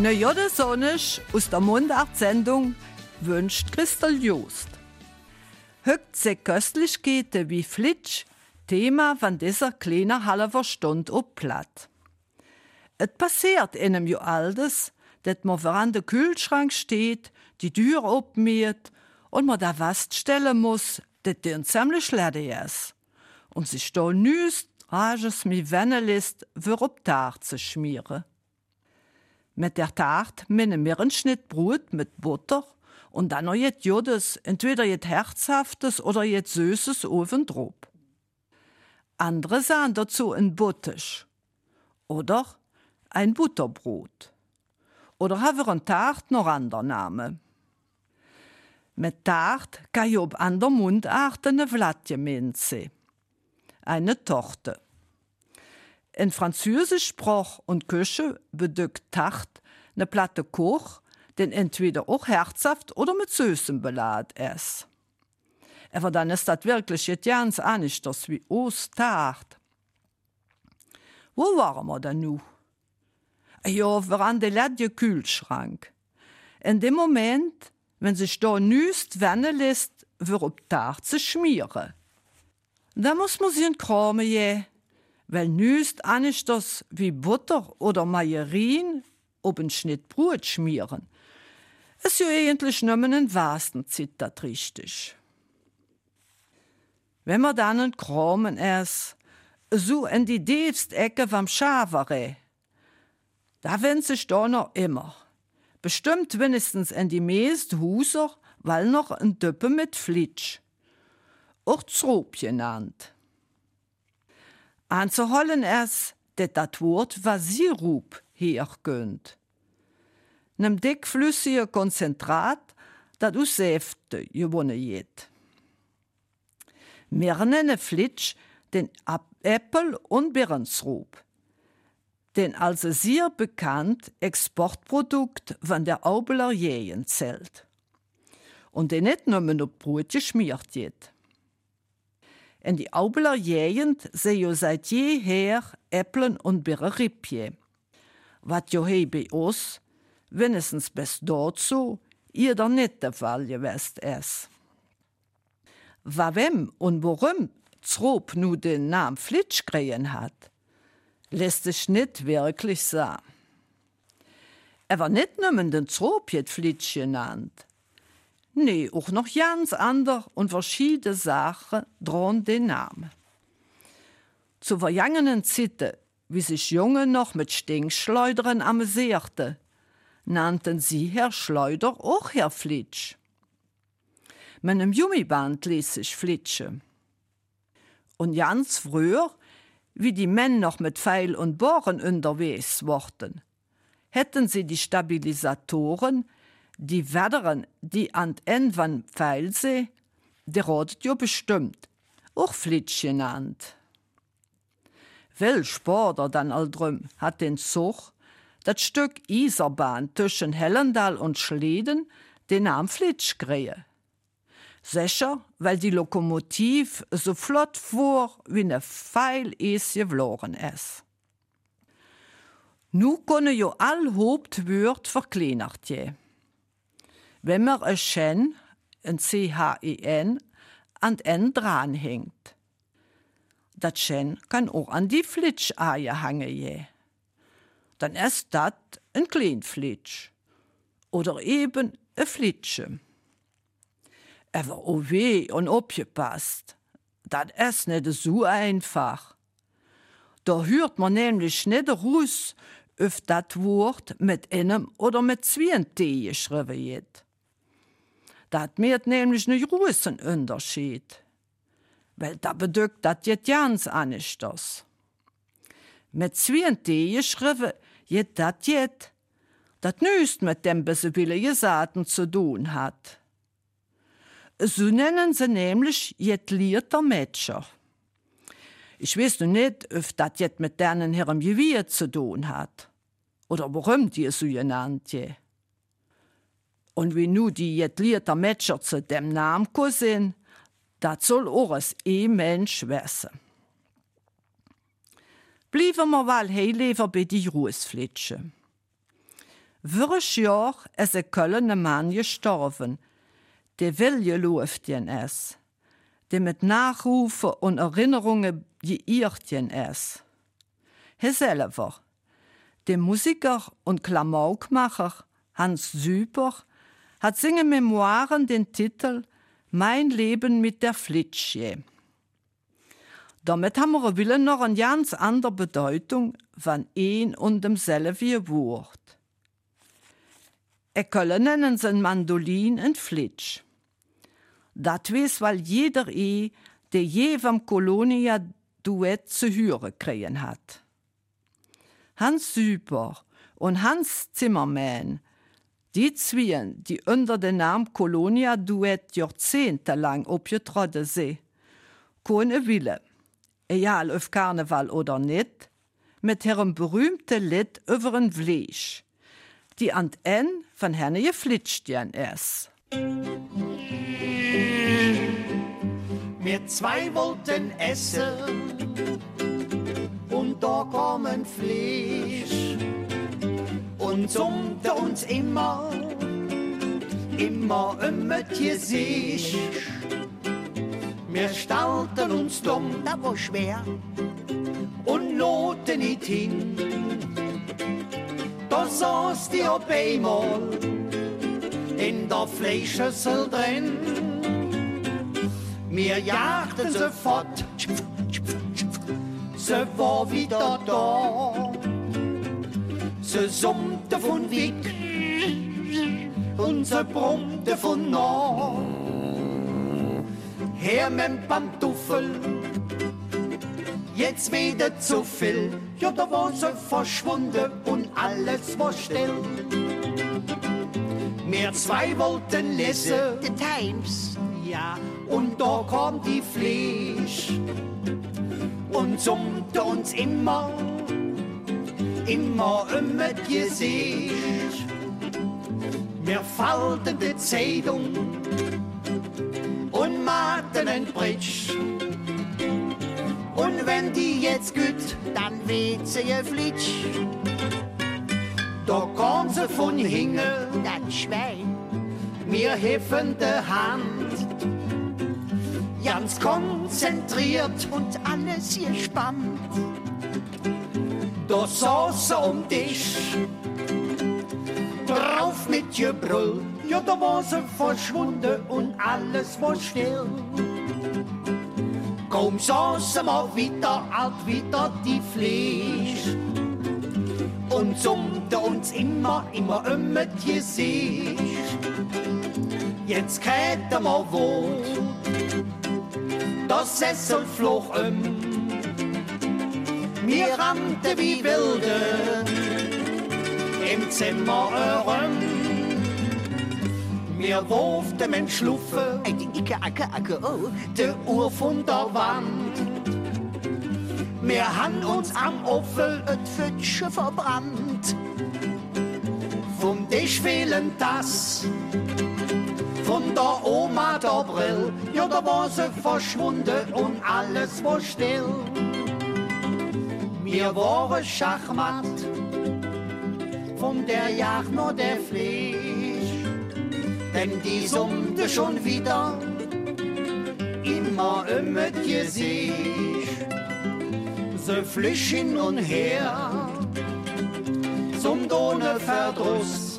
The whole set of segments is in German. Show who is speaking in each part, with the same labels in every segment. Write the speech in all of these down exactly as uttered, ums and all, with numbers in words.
Speaker 1: Ne Jodde Sonnisch aus der Mundart-Sendung wünscht Christel Joost. Högt se Köstlichkeiten wie Flitsch, Thema von dieser kleinen halber Stunde op Platt. Et passiert einem jo aldes, dat man voran den Kühlschrank steht, die Tür opmiert und man da feststellen muss, dat der ziemlich lede is. Und sich da nüst, rages mi Wennelist für op Tart zu schmieren. Mit der Tart meinen wir einen Schnitt Brot mit Butter und dann noch jet Jodes, entweder jet Herzhaftes oder jet Süßes obendrauf. Andere sahen dazu ein Buttisch oder ein Butterbrot. Oder haben wir ein Tart noch anderer Name. Mit Tart kann ich ob ander Mundarten eine Vlatje minze, eine Torte. In Französisch Sprach und Küche bedeutet Tart eine Platte Koch, den entweder auch herzhaft oder mit Süßem beladen ist. Aber dann ist das wirklich jetzt ganz anders wie Ostart. Wo waren wir denn nun? Ja, wir an den letzten Kühlschrank. In dem Moment, wenn sich da nüst wennen lässt, wird ob Tart zu schmieren. Da muss man sich in Krame je, weil nüst anders wie Butter oder Margarine ob ein Schnitt Brot schmieren. Ist ja eigentlich nur in wahrsten Zeit das richtig. Wenn man dann in Kramen ist, so in die tiefste Ecke vom Schavere, da wendet sich da noch immer. Bestimmt wenigstens in die meisten Häuser, weil noch ein Düppe mit Flitsch. Auch Zrop genannt. Anzuholen ist, dass das Wort Sirup herkommt. Nem dickflüssigen Konzentrat, das aus Säfte gewonnen wird. Wir nennen Flitsch den Äppel- und Birnensrop, den als sehr bekannt Exportprodukt von der Aubeler Jägen zählt. Und den nicht nur auf Brot geschmiert wird. In die Aubeler Gegend se jo seit jeher Äpplen und Birre Rippje. Wat jo he bei uns, wenigstens bis dazu, ihr da nicht der Fall gewesen ist. Wawem und warum Zrop nu den Namen Flitsch kriegen hat, lässt sich nicht wirklich sagen. Er war nicht nur den Zrop jet Flitsch genannt. Nee, auch noch ganz andere und verschiedene Sachen drohen den Namen. Zu vergangenen Zeiten, wie sich Junge noch mit Stinkschleudern amüsierten, nannten sie Herr Schleuder auch Herr Flitsch. Mit einem Gummiband ließ sich flitschen. Und ganz früher, wie die Männer noch mit Pfeil und Bohren unterwegs wurden, hätten sie die Stabilisatoren, die Wetteren, die an Ende von Pfeilsee, der rodet jo bestimmt, auch Flitsch genannt. Wel Sporter dann all drum hat den Zug, das Stück Isarbahn zwischen Hellendal und Schleden, den Namen Flitsch kriege. Sicher, weil die Lokomotiv so flott fuhr, wie ne Pfeil es geflogen ist. Nu kunne jo all Hauptwort verkleinert je. Wenn man ein Chen, ein C H E N, an N dranhängt. Das Chen kann auch an die Flitsch-Eier hängen je. Dann ist das ein Kleinflitsch. Oder eben ein Flitsche. Aber oh weh und aufgepasst. Das ist nicht so einfach. Da hört man nämlich nicht raus, ob das Wort mit einem oder mit zwei T geschrieben wird. Das macht nämlich einen großen Unterschied. Weil da bedeutet das jetzt ganz anders. Mit zwei T geschrieben wird das jetzt, das nicht mit dem böswilligen Saaten zu tun hat. So nennen sie nämlich jetzt Lierter Mätscher. Ich weiß noch nicht, ob das jetzt mit denen ihrem Gewier zu tun hat. Oder warum die so genannt je. Und wie nu die jetzt Lierter Mätscher zu dem Namen sind, das soll auch ein E-Mensch wissen. Bleiben wir mal heillever bei die Ruhesflitsche. Würres Jahr ist ein Kölner Mann gestorben, der will gelaufen ist, der mit Nachrufen und Erinnerungen geirrt ist. Er selber, der Musiker und Klamaukmacher Hans Süper, hat seine Memoiren den Titel Mein Leben mit der Flitsch gegeben. Damit haben wir wieder noch eine ganz andere Bedeutung von ein und demselben Wort. Er können nennen sie Mandolin und Flitsch. Das weiß, weil jeder eh, der je vom Kolonia-Duett zu hören kriegen hat. Hans Süper und Hans Zimmermann, die zwei, die unter dem Namen Kolonia-Duett jahrzehntelang abgetreten sind, können Wille, egal auf Karneval oder nicht, mit ihrem berühmten Lied über ein Fleisch, die an N von Herne geflitscht ist.
Speaker 2: Wir zwei wollten essen und da kam ein Fleisch und summte uns immer, immer um mit Gesicht. Wir stellten uns dumm, das war schwer, und loten nicht hin. Da saß die auf einmal in der Fleischschüssel drin. Wir jagten sie fort, sie war wieder da. Sie summte von weg und sie brummte von nah. Her mit Pantoffel, jetzt wieder zu viel. Ja, da war sie verschwunden und alles war still. Wir zwei wollten lesen, The Times, ja, und da kam die Fleisch und summte uns immer, immer um mit Gesicht. Wir falten die Zeitung und machten ein Bridge. Und wenn die jetzt gut, dann weht sie ihr Flitsch. Da kam sie von hinten, das Schwein, mir heffende Hand. Ganz konzentriert und alles gespannt. Da saß sie um dich, drauf mit Gebrüll. Ja, da war sie verschwunden und alles war still. Kaum saß sie mal wieder, alt wieder die Fleisch und summte uns immer, immer um mit Gesicht. Jetzt kriegt er mal wohl, das Sessel flog um. Wir rannten wie Wilde im Zimmer herum. Wir wurften mit Schluffe, die Icke, Acke, Acke, oh, die Uhr von der Wand. Wir han uns am Ofen et Pfütsche verbrannt. Vom Tisch fehlen das, von der Oma der Brill, ja, da war sie verschwunden und alles war still. Wir waren Schachmatt, von der Jagd nur der Fleisch, denn die summte schon wieder, immer um mit Gesicht. Sie flücht hin und her, summt ohne Verdruss,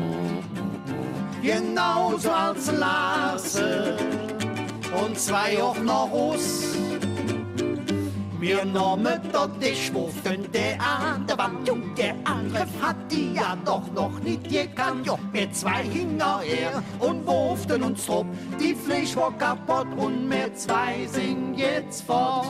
Speaker 2: genauso als Larse und zwei auch noch Russ. Wir nahmen dort die Schwufen, der an der Wand, und der andere hat die ja doch noch nicht gekannt. Wir zwei hinterher und wurften uns drauf, die Fleisch war kaputt und wir zwei sind jetzt fort.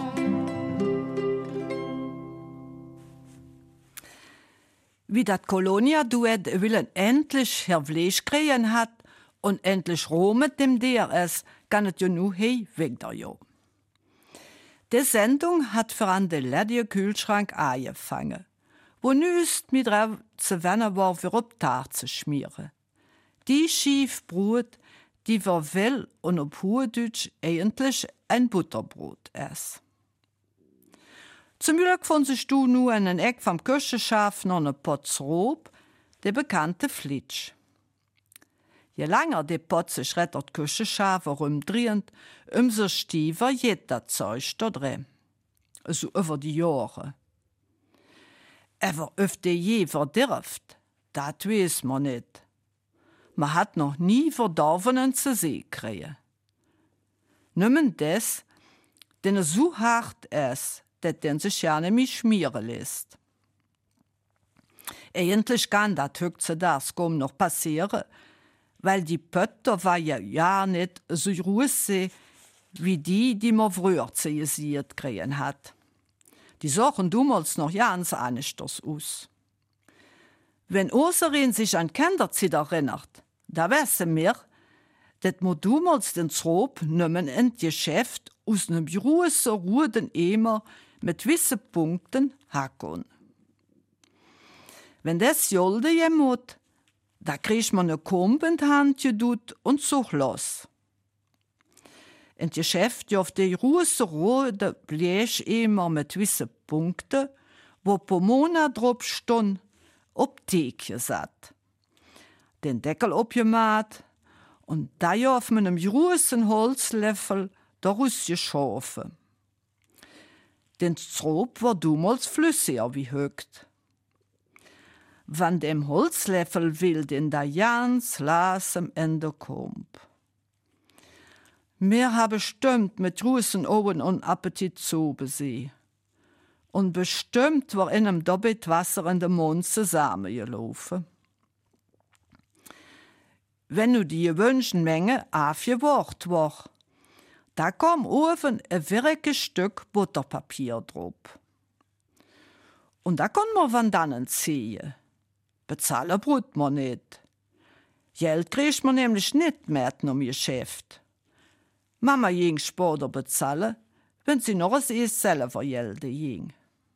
Speaker 1: Wie dat Kolonia-Duett willen endlich Herr Fleisch kriegen hat und endlich Rom mit dem D R S, kann es ja nu hey weiter jo. Die Sendung hat für an den leeren Kühlschrank angefangen, wo nüst mit drauf zu wennen war, für ob Tag zu schmieren. Die Schiefbrot, die wir will und auf Hochdeutsch eigentlich ein Butterbrot ist. Zum Glück von sich du nur einen Eck vom Küchenschaf noch eine Potz Rob, der bekannte Flitsch. Je langer de Pot sich rettert Küche schafer rumdrehend, umso stiefer geht das Zeug da drin. So über die Jahre. Aber ob der je verdirft, das weiß man nicht. Man hat noch nie Verdorvenen zu sehen kriegen. Nimmen das, denn er so hart ist, dass den sich ja nicht schmieren lässt. Eigentlich kann das heutzutage kaum noch passieren, weil die Pötter war ja, ja nicht so groß wie die, die man früher zisiert kriegen hat. Die sahen damals noch ganz anders aus. Wenn Oserin sich an Kinderzeit erinnert, da wissen wir, dass man damals den Trop nimmen in Geschäft aus einem großen roten Eimer mit gewissen Punkten hacken. Wenn das jolde jemot, da kriegt man eine Kumpe in die Hand gedut und such los. In Geschäft auf die große rote Blecheimer mit gewissen Punkten, wo Pomona drauf stund, ob Theke satt. Den Deckel abgemacht und da ja auf einem großen Holzlöffel daraus geschaffen. Den Strop war damals flüssiger wie högt. Wann dem Holzlöffel wild in der ganz lasem Ende kommt. Mir habe bestimmt mit großen Augen und Appetit zu besehen. Und bestimmt war in einem doppelt Wasser in den Mund zusammengelaufen. Wenn nu die gewünschte Menge aufgewacht war, da kam oben ein wirkliches Stück Butterpapier drauf. Und da kann man von dannen ziehen. Bezahlen brut man nicht. Geld kriegt man nämlich nicht mehr um ihr Geschäft. Mama ging später bezahlen, wenn sie noch es ist selber Geld ging.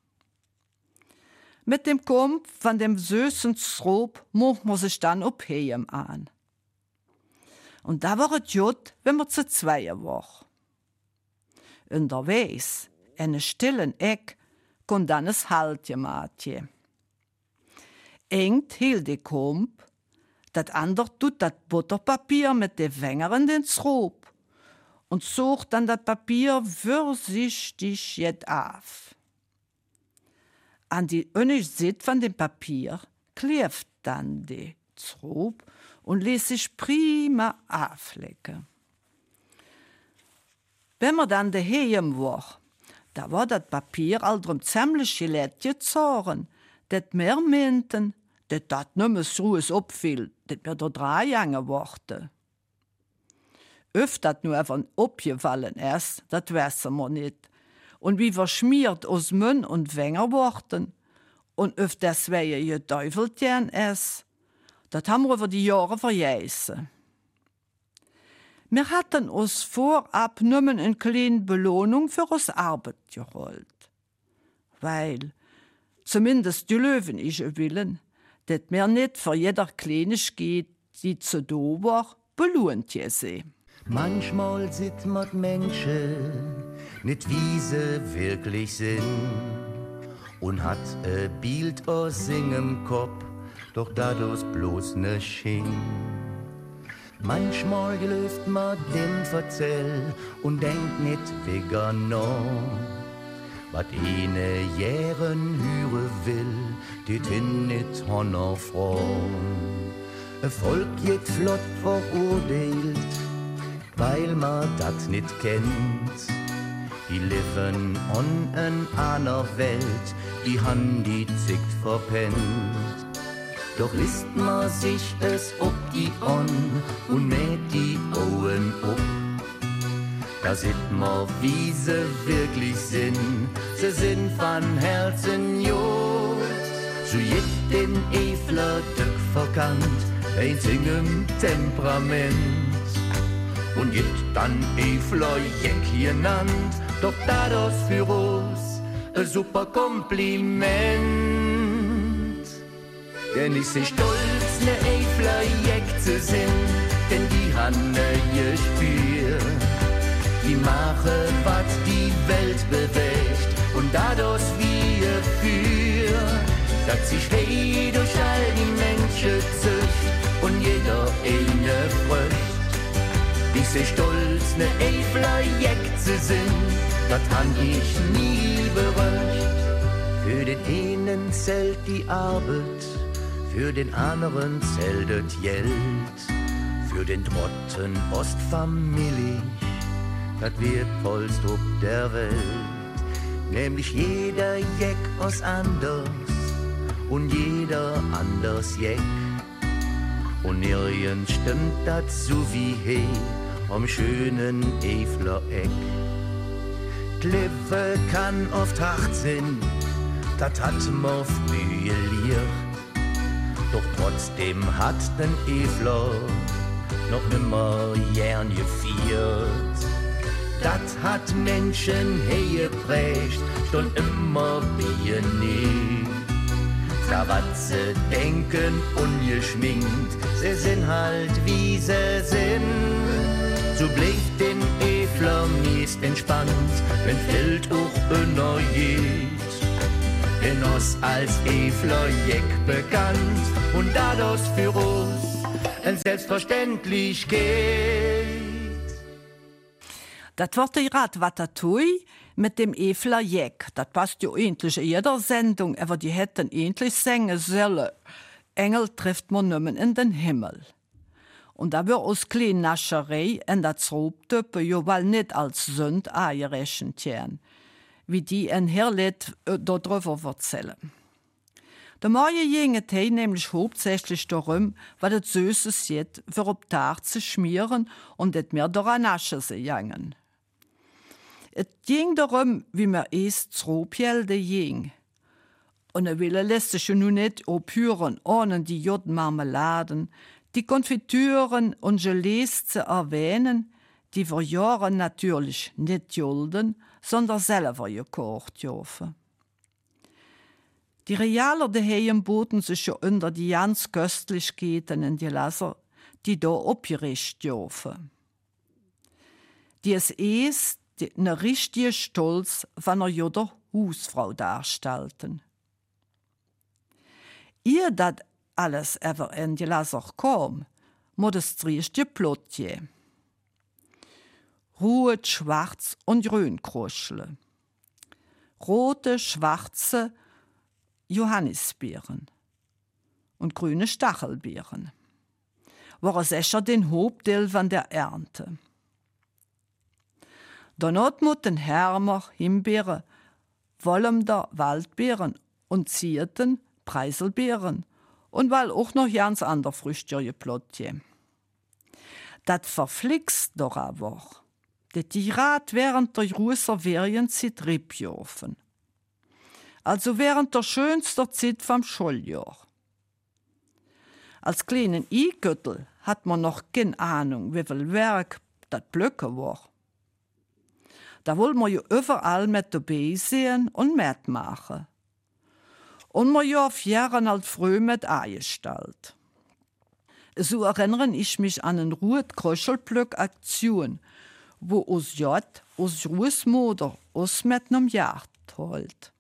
Speaker 1: Mit dem Kump von dem süßen Strop macht man sich dann abheben an. Und da war es gut, wenn man zu zweier war. Unterwegs, in einer stillen Eck, kon dann es Halt gemacht. Engt hielt die Kump, dat ander tut dat Butterpapier mit de Fänger in den Strop und sucht dann dat Papier vorsichtig jet auf. An die önnige Seite von dem Papier kleft dann die Strop und lässt sich prima auflecken. Wenn man dann daheim war, da war das Papier aldrum ziemlich gelett gezogen, dat mehr meinten, dat dat nimmer so es opfiel, dat mir da drei Jahre warten. Öft dat nur einfach abgefallen ist, dat wissen wir nicht. Und wie verschmiert aus Mund und Wenger warten und öft deswegen geteufelt gern ist, dat haben wir über die Jahre vergessen. Wir hatten uns vorab nimmer eine kleine Belohnung für uns Arbeit geholt. Weil, zumindest die Löwen ich willen, dass mir nicht für jeder Kleinigkeit, die zu do war, belohnt gesehen.
Speaker 2: Manchmal sieht man Menschen nicht, wie sie wirklich sind und hat ein Bild aus singem Kopf, doch dadurch bloß ne Schien. Manchmal gelöst man dem Verzell und denkt nicht wegen noch, was eine Jähren hören will, dit hin nicht honor froh. Ein Volk geht flott verurteilt, weil man das nicht kennt. Die leben on en einer Welt, die han die zickt verpennt. Doch lisst man sich es ob die on und mäht die Augen up. Da sieht man, wie sie wirklich sind. Sie sind von Herzen jod. So jet den Efler Döck verkannt, ein singem Temperament. Und jet dann Efler Jeck genannt, doch dadurch für uns ein super Kompliment. Denn ich seh stolz, ne Efler Jeck zu sind, denn die han ne Gespür. Die mache, was die Welt bewegt und dadurch wir für, dass sich hey durch all die Menschen zücht und jeder eine Frücht. Diese stolz ne Eifler Jekze sind, das han ich nie bereut. Für den einen zählt die Arbeit, für den anderen zählt das Geld. Für den Drotten Ostfamilie, das wird polst ob der Welt. Nämlich jeder Jeck aus anders und jeder anders Jeck. Und nirgends stimmt das so wie he am schönen Eifler Eck. Klippe kann oft hart sein, das hat man früher lehrt. Doch trotzdem hat den Eifler noch nimmer gern gefeiert. Das hat Menschen hergeprägt, schon immer wie nie. Da was sie denken ungeschminkt, sie sind halt wie sie sind. So bleibt den Eifler meist entspannt, wenn Feld auch unner geht. In uns als Eifler Jeck bekannt und dadurch für uns ein Selbstverständlichkeit.
Speaker 1: Das wird die Radwatatouille mit dem Eifler Jeck. Das passt ja endlich in jeder Sendung, aber die hätten endlich singen sollen. Engel trifft man nimmer in den Himmel. Und da wird aus kleinen Nascherei in der Zrobtöppe ja wohl nicht als Sünd angerechnet werden, wie die in Herlet darüber erzählen. Der Morgen ging es nämlich hauptsächlich darum, was das Süßes jetzt für ob Tag zu schmieren und nicht mehr daran naschen zu gingen. Es ging darum, wie man erst Zrobjelde ging. Und er will lässt sich nun nicht abhören, ohne die Jodmarmeladen, die Konfitüren und Gelees zu erwähnen, die vor Jahren natürlich nicht julden, sondern selber gekocht dürfen. Die Realer daheim boten sich ja unter die ganz Köstlichkeiten in die Läser, die da abgerichtet dürfen. Die es ist, die eine richtige Stolz von einer jeder Hausfrau darstellten. Ihr dat alles ever in die Läser kam, muss es richtige Plotje. Rot, schwarz und grün Kruschle. Rote, schwarze Johannisbeeren und grüne Stachelbeeren. War sicher den Hauptteil von der Ernte. Danach mussten Hermer, Himbeeren, Wollender, Waldbeeren und Zierten, Preiselbeeren und weil auch noch ganz andere Früchte geplottet. Das verflixt doch aber, dass die Rat während der großen Ferienzeit riebjofen. Also während der schönsten Zeit vom Schuljahr. Als kleinen Igöttel hat man noch keine Ahnung, wie viel Werk das Blöcke war. Da wollen wir ja überall mit dabei sehen und mitmachen. Und wir ja auf Jahre alt früh mit eingestellt. So erinnere ich mich an eine Ruhet-Kröschelplück-Aktion, wo uns Jod, uns Großmutter, uns mit einem Jahr holt.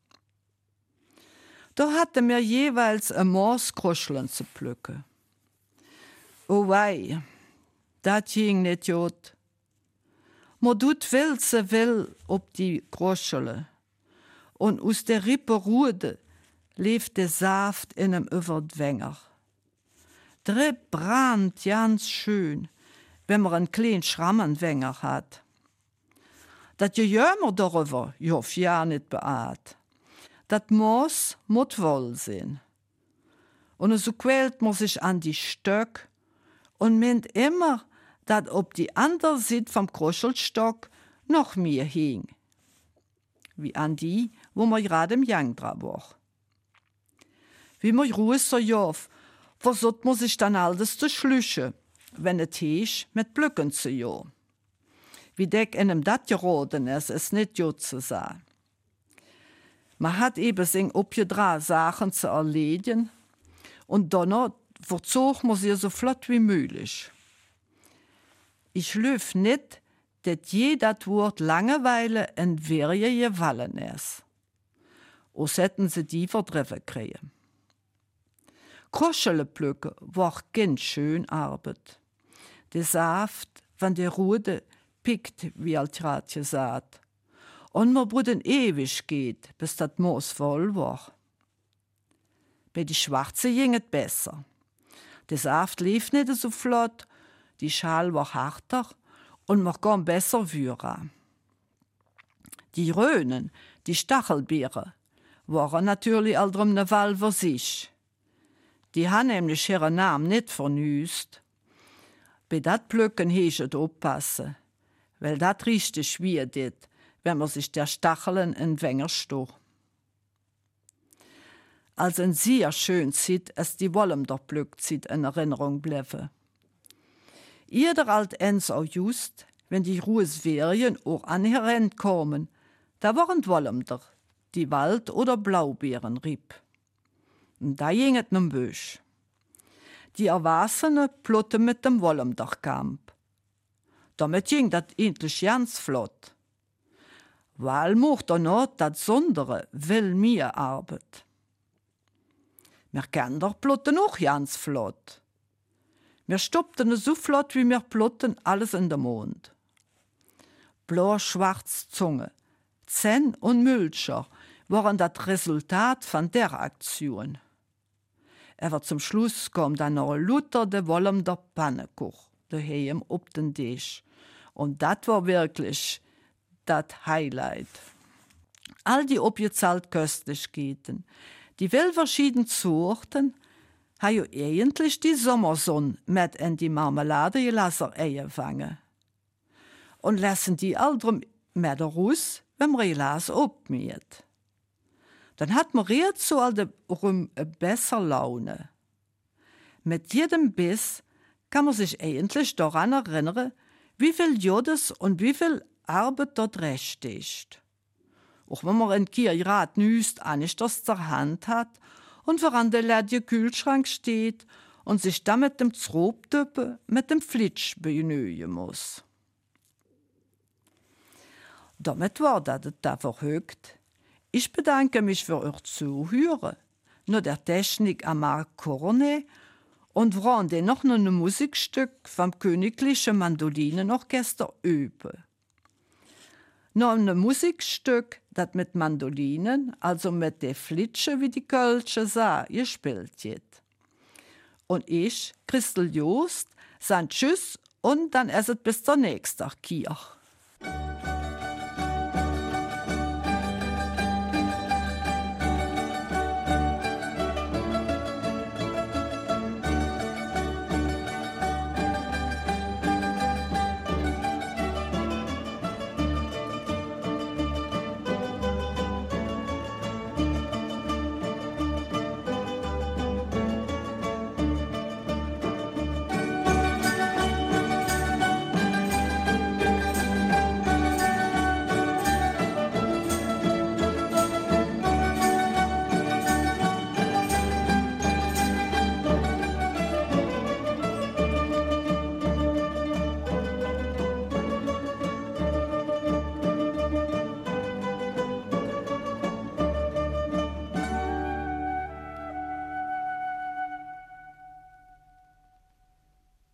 Speaker 1: Da hatte mir jeweils ein Maß Kröscheln zu pflücken. Oh wei, das ging nicht gut. Man tut will, se will, ob die Kröschele. Und aus der Rippe Rude lief der Saft in einem Überdwänger. Der brannt ganz schön, wenn man einen kleinen Schrammenwänger hat. Das Gejämer darüber, ja, ja nicht beat. Das muss, muss wohl sein. Und so quält man sich an die Stöck und meint immer, dass ob die andere Seite vom Kruschelstock noch mehr hing. Wie an die, wo man gerade im Jang dran war. Wie man ruhig so jauf, versucht man sich dann alles zu schlüschen, wenn es heisch mit Blöcken zu jo. Wie deck in einem dat geraten ist, es nicht gut zu sein. Man hat eben sing obgedra Sachen zu erledigen und dann verzog man sie so flott wie möglich. Ich lüf nicht, dass je dat Wort Langeweile in Verje gefallen ist. Os hätten sie die verdreffen kriegen. Kroschele plücken war ganz schön Arbeit. Der Saft von der Rude pickt, wie Altratje sagt. Und man bruden ewig geht, bis das Moos voll war. Bei die Schwarze ging es besser. Der Saft lief nicht so flott, die Schale war harter und man kann besser führen. Die Rönen, die Stachelbeeren, waren natürlich all drum ne Wahl für sich. Die haben nämlich ihren Namen nicht vernüst. Bei dat Plücken hieß oppassen, weil dat richtig schwer dit, wenn man sich der Stacheln in Wenger stoch. Als ein sehr schön Zeit, es die Wollemderplückzeit in Erinnerung bleibe. Jeder alt Ens auch just, wenn die Ruhesferien auch anherent kommen, da waren Wollemder, die Wald- oder Blaubeeren rieb. Und da ging es um Bösch. Die Erwachsene plotten mit dem Wollemderkamp. Damit ging das endlich ganz flott. Weil mocht er noch das Sondere will mir Arbeit. Wir Kinder plotten auch ganz flott. Wir stoppten so flott, wie wir plotten alles in den Mond. Blau-schwarz Zunge, Zähn und Mülscher waren das Resultat von der Aktion. Aber zum Schluss kam dann noch Luther de Wollemder Pannekuch, daheim ob den Tisch. Und das war wirklich das Highlight. All die opgezahlt Köstlichkeiten, die wel verschieden Sorten, ha jo eigentlich die Sommersonne mit in die Marmelade gelassen eingefangen. Und lassen die aldrum mit raus, wenn man Glas opmiert. Dann hat man jetzt so rum eine bessere Laune. Mit jedem Biss kann man sich eigentlich daran erinnern, wie viel Jodes und wie viel Arbeit dort recht ist. Auch wenn man ein Kirchrat nüst, nicht das zur Hand hat und voran der leere Kühlschrank steht und sich dann mit dem Zrobtöppe mit dem Flitsch benöhen muss. Damit war das da verhögt. Ich bedanke mich für euer Zuhören, nur der Technik am Marc Cornet und werde noch ein Musikstück vom Königlichen Mandolinenorchester üben. Noch ein Musikstück, das mit Mandolinen, also mit der Flitsche, wie die Kölsche sah, gespielt wird. Und ich, Christel Joost, sage Tschüss und dann ist es bis zur nächsten Kirche.